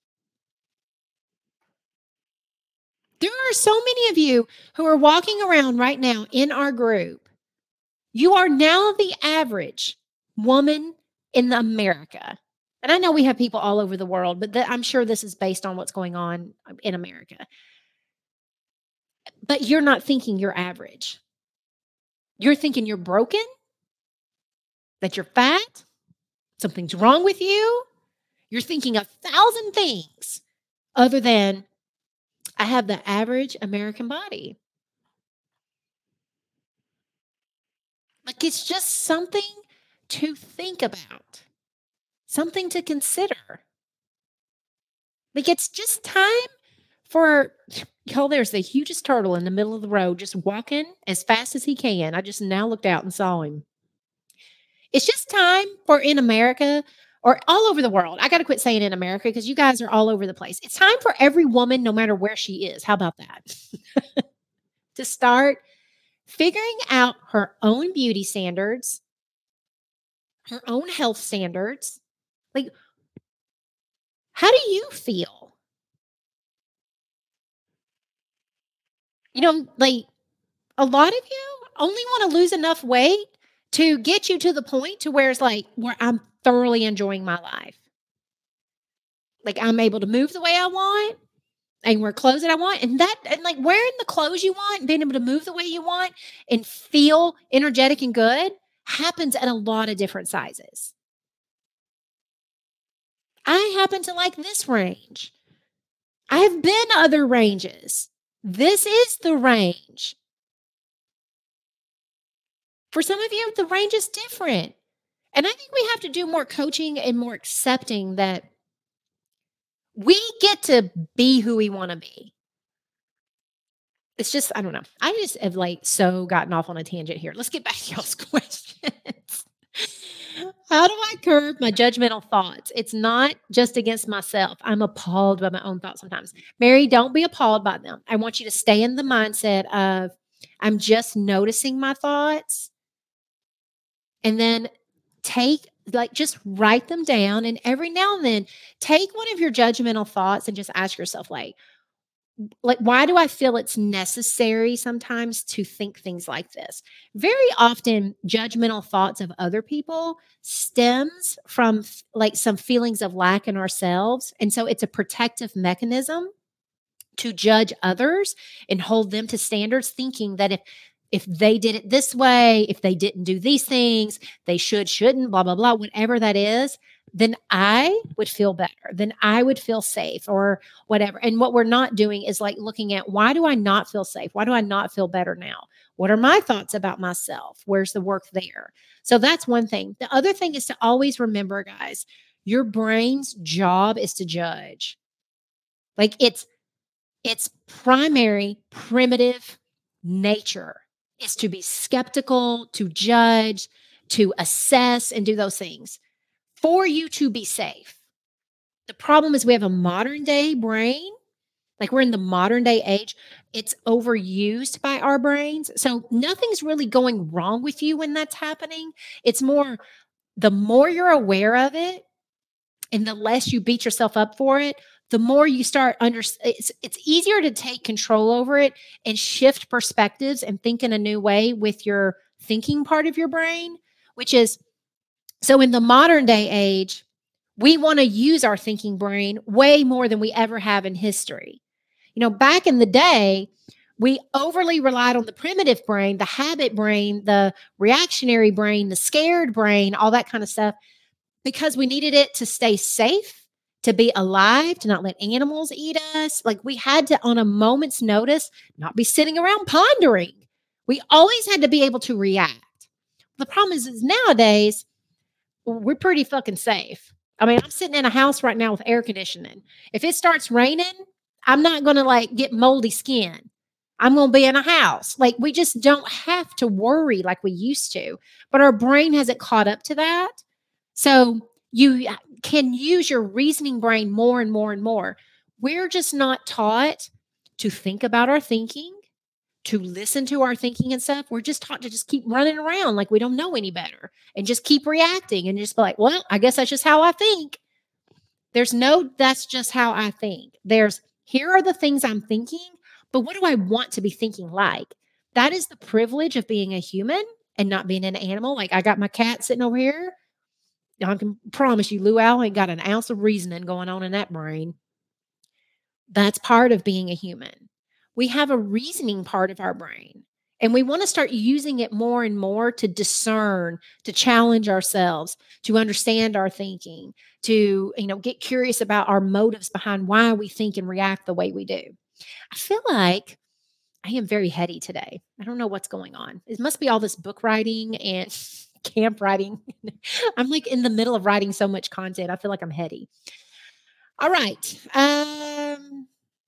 There are so many of you who are walking around right now in our group. You are now the average woman in America. And I know we have people all over the world, but the, I'm sure this is based on what's going on in America. But you're not thinking you're average. You're thinking you're broken, that you're fat, something's wrong with you. You're thinking a thousand things other than, I have the average American body. Like, it's just something to think about, something to consider. Like, it's just time for, y'all, there's the hugest turtle in the middle of the road just walking as fast as he can. I just now looked out and saw him. It's just time for in America or all over the world. I got to quit saying in America because you guys are all over the place. It's time for every woman, no matter where she is. How about that? To start figuring out her own beauty standards, her own health standards. Like, how do you feel? You know, like, a lot of you only want to lose enough weight to get you to the point to where it's like, where I'm thoroughly enjoying my life. Like, I'm able to move the way I want and wear clothes that I want. And that, and like wearing the clothes you want, and being able to move the way you want and feel energetic and good happens at a lot of different sizes. I happen to like this range. I have been other ranges. This is the range. For some of you, the range is different. And I think we have to do more coaching and more accepting that we get to be who we want to be. It's just, I don't know. I just have like so gotten off on a tangent here. Let's get back to y'all's questions. How do I curb my judgmental thoughts? It's not just against myself. I'm appalled by my own thoughts sometimes. Mary, don't be appalled by them. I want you to stay in the mindset of, I'm just noticing my thoughts. And then take, like, just write them down. And every now and then, take one of your judgmental thoughts and just ask yourself, like, like, why do I feel it's necessary sometimes to think things like this? Very often, judgmental thoughts of other people stems from f- like some feelings of lack in ourselves. And so it's a protective mechanism to judge others and hold them to standards, thinking that if if they did it this way, if they didn't do these things, they should, shouldn't, blah, blah, blah, whatever that is, then I would feel better. Then I would feel safe or whatever. And what we're not doing is like looking at, why do I not feel safe? Why do I not feel better now? What are my thoughts about myself? Where's the work there? So that's one thing. The other thing is to always remember, guys, your brain's job is to judge. Like, it's its primary primitive nature is to be skeptical, to judge, to assess, and do those things for you to be safe. The problem is we have a modern day brain, like we're in the modern day age. It's overused by our brains. So nothing's really going wrong with you when that's happening. It's more, the more you're aware of it and the less you beat yourself up for it, the more you start under it's, it's easier to take control over it and shift perspectives and think in a new way with your thinking part of your brain, which is, so in the modern day age, we want to use our thinking brain way more than we ever have in history. You know, back in the day, we overly relied on the primitive brain, the habit brain, the reactionary brain, the scared brain, all that kind of stuff, because we needed it to stay safe to be alive, to not let animals eat us. Like we had to, on a moment's notice, not be sitting around pondering. We always had to be able to react. The problem is, is nowadays, we're pretty fucking safe. I mean, I'm sitting in a house right now with air conditioning. If it starts raining, I'm not going to like get moldy skin. I'm going to be in a house. Like we just don't have to worry like we used to. But our brain hasn't caught up to that. So you can use your reasoning brain more and more and more. We're just not taught to think about our thinking, to listen to our thinking and stuff. We're just taught to just keep running around like we don't know any better and just keep reacting and just be like, well, I guess that's just how I think. There's no, that's just how I think. There's, here are the things I'm thinking, but what do I want to be thinking like? That is the privilege of being a human and not being an animal. Like I got my cat sitting over here. I can promise you, Luau ain't got an ounce of reasoning going on in that brain. That's part of being a human. We have a reasoning part of our brain, and we want to start using it more and more to discern, to challenge ourselves, to understand our thinking, to, you know, get curious about our motives behind why we think and react the way we do. I feel like I am very heady today. I don't know what's going on. It must be all this book writing and camp writing. I'm like in the middle of writing so much content. I feel like I'm heady. All right. Um,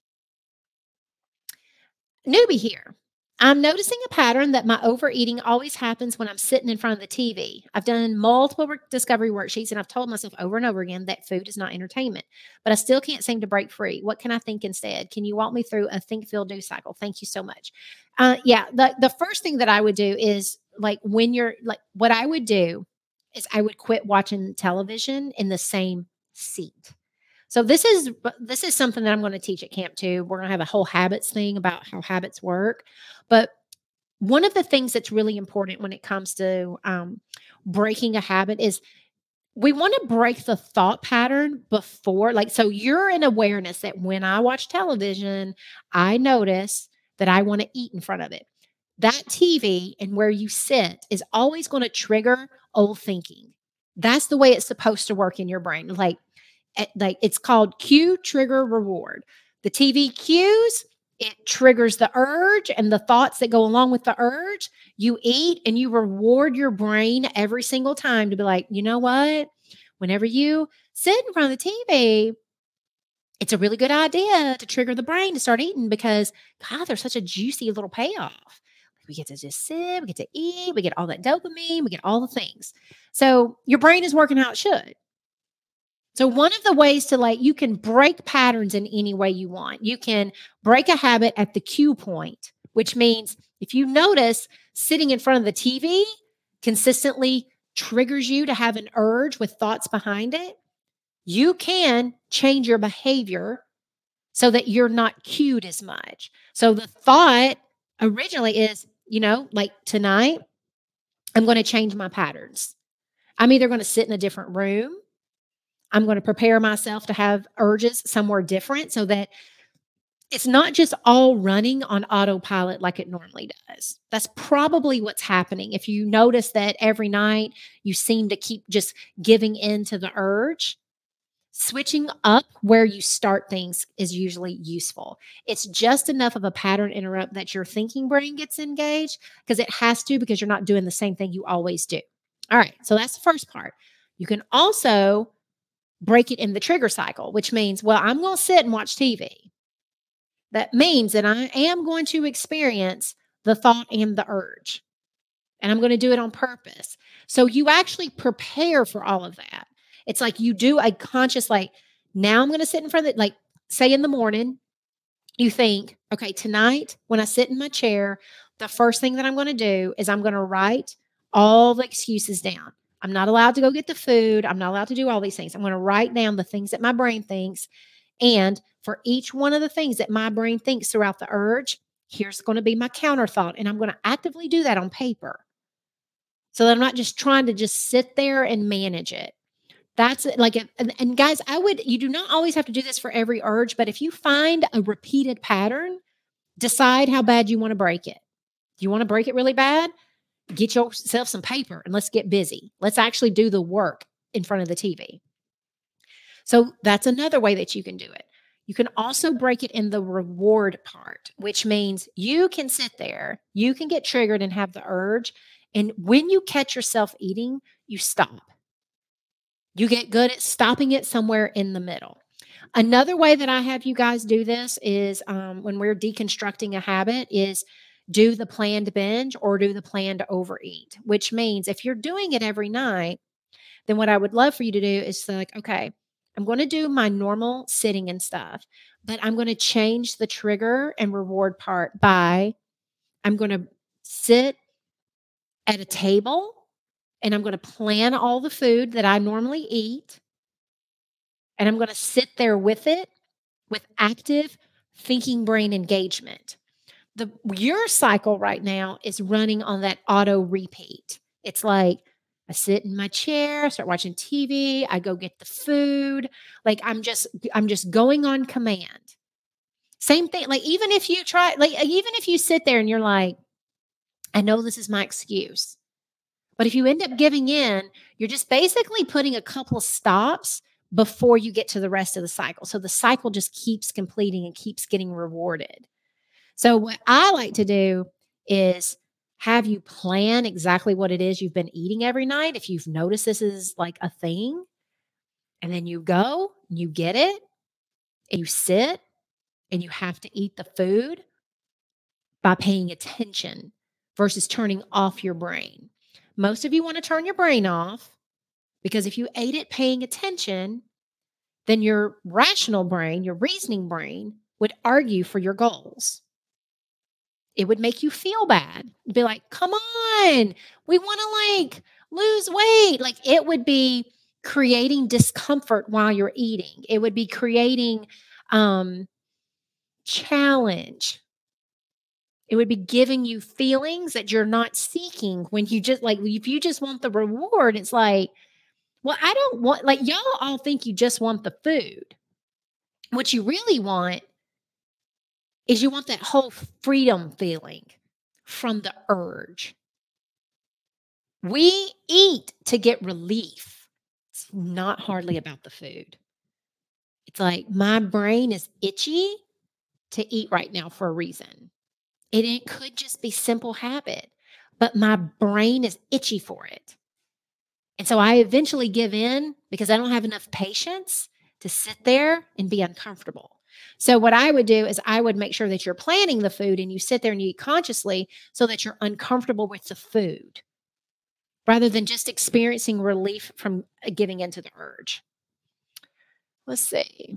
newbie here. I'm noticing a pattern that my overeating always happens when I'm sitting in front of the T V. I've done multiple work discovery worksheets and I've told myself over and over again that food is not entertainment, but I still can't seem to break free. What can I think instead? Can you walk me through a think, feel, do cycle? Thank you so much. Uh, yeah, the, the first thing that I would do is like when you're like, what I would do is I would quit watching television in the same seat. So this is this is something that I'm going to teach at camp too. We're going to have a whole habits thing about how habits work. But one of the things that's really important when it comes to um, breaking a habit is we want to break the thought pattern before. Like, so you're in awareness that when I watch television, I notice that I want to eat in front of it. That T V and where you sit is always going to trigger old thinking. That's the way it's supposed to work in your brain. Like, eh, like it's called cue, trigger, reward. The T V cues, it triggers the urge and the thoughts that go along with the urge. You eat and you reward your brain every single time to be like, you know what? Whenever you sit in front of the T V, it's a really good idea to trigger the brain to start eating because, God, there's such a juicy little payoff. We get to just sit, we get to eat, we get all that dopamine, we get all the things. So your brain is working how it should. So one of the ways to like, you can break patterns in any way you want. You can break a habit at the cue point, which means if you notice sitting in front of the T V consistently triggers you to have an urge with thoughts behind it, you can change your behavior so that you're not cued as much. So the thought originally is, you know, like tonight, I'm going to change my patterns. I'm either going to sit in a different room. I'm going to prepare myself to have urges somewhere different so that it's not just all running on autopilot like it normally does. That's probably what's happening. If you notice that every night you seem to keep just giving in to the urge, switching up where you start things is usually useful. It's just enough of a pattern interrupt that your thinking brain gets engaged because it has to, because you're not doing the same thing you always do. All right, so that's the first part. You can also break it in the trigger cycle, which means, well, I'm going to sit and watch T V. That means that I am going to experience the thought and the urge, and I'm going to do it on purpose. So you actually prepare for all of that. It's like you do a conscious, like, now I'm going to sit in front of it. Like, say in the morning, you think, okay, tonight when I sit in my chair, the first thing that I'm going to do is I'm going to write all the excuses down. I'm not allowed to go get the food. I'm not allowed to do all these things. I'm going to write down the things that my brain thinks. And for each one of the things that my brain thinks throughout the urge, here's going to be my counter thought. And I'm going to actively do that on paper so that I'm not just trying to just sit there and manage it. That's like, a, and, and guys, I would, you do not always have to do this for every urge, but if you find a repeated pattern, decide how bad you want to break it. Do you want to break it really bad? Get yourself some paper and let's get busy. Let's actually do the work in front of the T V. So that's another way that you can do it. You can also break it in the reward part, which means you can sit there, you can get triggered and have the urge. And when you catch yourself eating, you stop. You get good at stopping it somewhere in the middle. Another way that I have you guys do this is um, when we're deconstructing a habit is do the planned binge or do the planned overeat, which means if you're doing it every night, then what I would love for you to do is like, okay, I'm going to do my normal sitting and stuff, but I'm going to change the trigger and reward part by I'm going to sit at a table and I'm going to plan all the food that I normally eat. And I'm going to sit there with it with active thinking brain engagement. The your cycle right now is running on that auto repeat. It's like I sit in my chair, start watching T V, I go get the food. Like I'm just I'm just going on command. Same thing. Like even if you try, like even if you sit there and you're like, I know this is my excuse. But if you end up giving in, you're just basically putting a couple of stops before you get to the rest of the cycle. So the cycle just keeps completing and keeps getting rewarded. So what I like to do is have you plan exactly what it is you've been eating every night. If you've noticed this is like a thing, and then you go, you get it, and you sit, and you have to eat the food by paying attention versus turning off your brain. Most of you want to turn your brain off because if you ate it paying attention, then your rational brain, your reasoning brain, would argue for your goals. It would make you feel bad. It'd be like, come on, we want to like lose weight. Like it would be creating discomfort while you're eating. It would be creating um, challenge. It would be giving you feelings that you're not seeking when you just like, if you just want the reward, it's like, well, I don't want, like, y'all all think you just want the food. What you really want is you want that whole freedom feeling from the urge. We eat to get relief. It's not hardly about the food. It's like my brain is itchy to eat right now for a reason. And it could just be simple habit, but my brain is itchy for it. And so I eventually give in because I don't have enough patience to sit there and be uncomfortable. So what I would do is I would make sure that you're planning the food and you sit there and you eat consciously so that you're uncomfortable with the food rather than just experiencing relief from uh, giving into the urge. Let's see.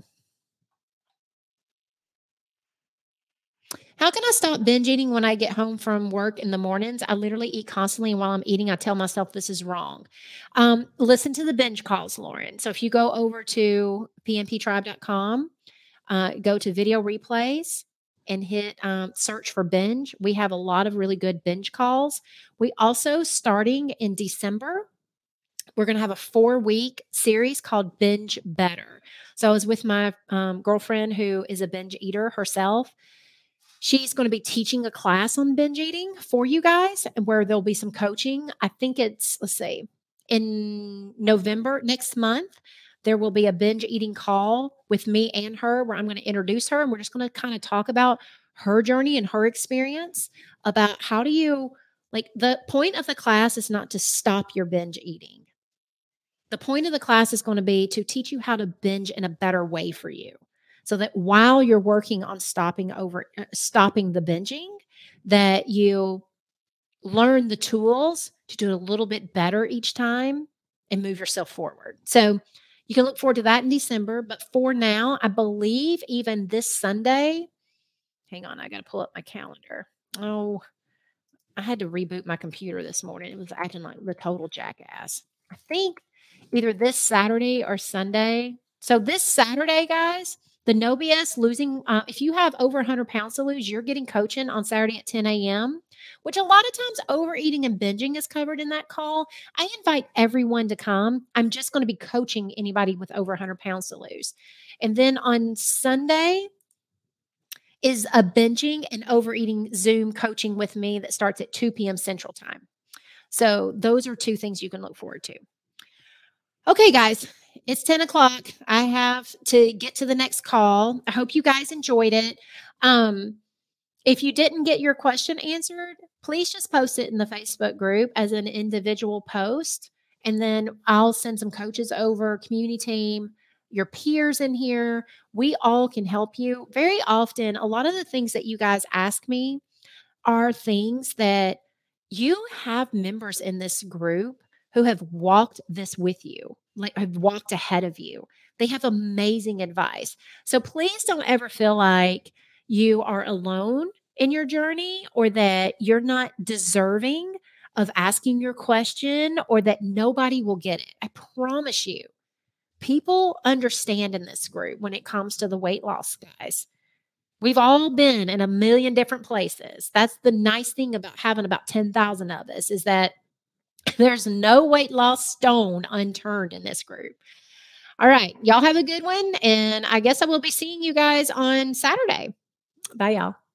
How can I stop binge eating when I get home from work in the mornings? I literally eat constantly, and while I'm eating, I tell myself this is wrong. Um, listen to the binge calls, Lauren. So if you go over to p n p tribe dot com, uh, go to video replays and hit um, search for binge. We have a lot of really good binge calls. We also, starting in December, we're going to have a four week series called Binge Better. So I was with my um, girlfriend who is a binge eater herself. She's going to be teaching a class on binge eating for you guys where there'll be some coaching. I think it's, let's see, in November next month, there will be a binge eating call with me and her where I'm going to introduce her and we're just going to kind of talk about her journey and her experience about how do you, like, the point of the class is not to stop your binge eating. The point of the class is going to be to teach you how to binge in a better way for you. So that while you're working on stopping over uh, stopping the binging, that you learn the tools to do it a little bit better each time and move yourself forward. So you can look forward to that in December. But for now, I believe even this Sunday, hang on, I got to pull up my calendar. Oh, I had to reboot my computer this morning. It was acting like the total jackass. I think either this Saturday or Sunday. So this Saturday, guys, the No B S losing, uh, if you have over one hundred pounds to lose, you're getting coaching on Saturday at ten a.m., which a lot of times overeating and binging is covered in that call. I invite everyone to come. I'm just going to be coaching anybody with over one hundred pounds to lose. And then on Sunday is a binging and overeating Zoom coaching with me that starts at two p.m. Central Time. So those are two things you can look forward to. Okay, guys, It's ten o'clock. I have to get to the next call. I hope you guys enjoyed it. Um, if you didn't get your question answered, please just post it in the Facebook group as an individual post. And then I'll send some coaches over, community team, your peers in here. We all can help you. Very often, a lot of the things that you guys ask me are things that you have members in this group who have walked this with you, like have walked ahead of you. They have amazing advice. So please don't ever feel like you are alone in your journey or that you're not deserving of asking your question or that nobody will get it. I promise you, people understand in this group when it comes to the weight loss, guys. We've all been in a million different places. That's the nice thing about having about ten thousand of us is that there's no weight loss stone unturned in this group. All right. Y'all have a good one. And I guess I will be seeing you guys on Saturday. Bye, y'all.